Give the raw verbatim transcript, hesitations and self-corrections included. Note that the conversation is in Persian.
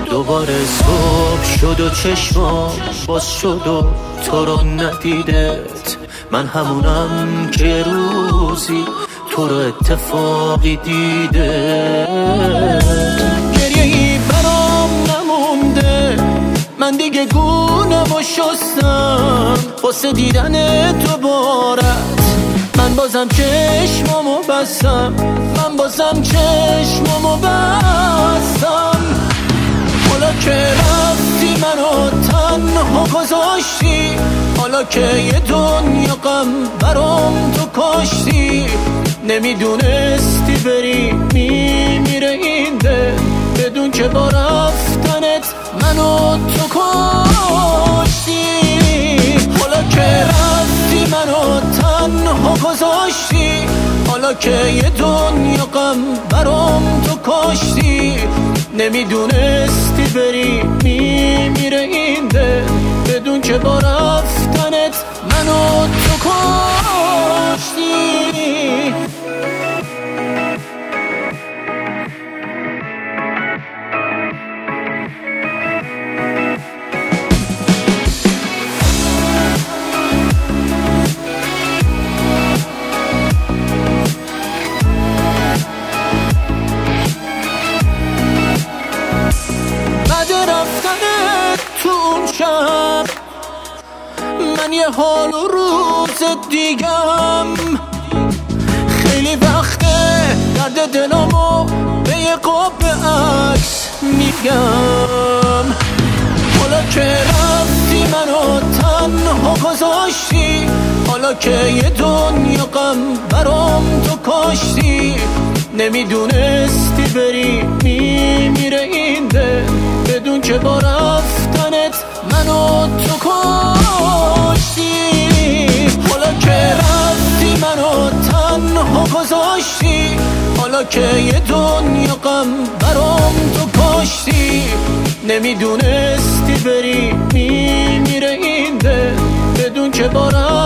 دوباره صبح شد و چشمام باز شد و تو رو ندیدت، من همونم که روزی تو رو اتفاقی دیده. گریه ای برام نمونده، من دیگه گونه و شستم واسه دیدن تو بارت. من بازم چشمامو بستم، من بازم چشمامو بستم. حالا که رفتی منو تنها گذاشتی، حالا که یه دنیا غم برام تو کاشتی. نمیدونستی بری میمیره این دل، بدون که با رفتنت منو تو کاشتی. حالا که رفتی منو تنها گذاشتی، حالا که یه دنیا غم برام تو کاشتی. نمیدونستی بری میمیره این دل، بدون که با رفتنت منو تو کاشتی. من یه حال و روز دیگم، خیلی وقته درد دلمو به یه قاب عکس میگم. حالا که رفتی منو تنها گذاشتی، حالا که یه دنیا غم برام تو کاشتی. نمیدونستی بری میمیره این دل، بدون که با رفتنت منو تو کاشتی. حالا که رفتی منو تنها گذاشتی، حالا که یه دنیا غم برام تو کاشتی. نمیدونستی بری میمیره این دل، بدون که با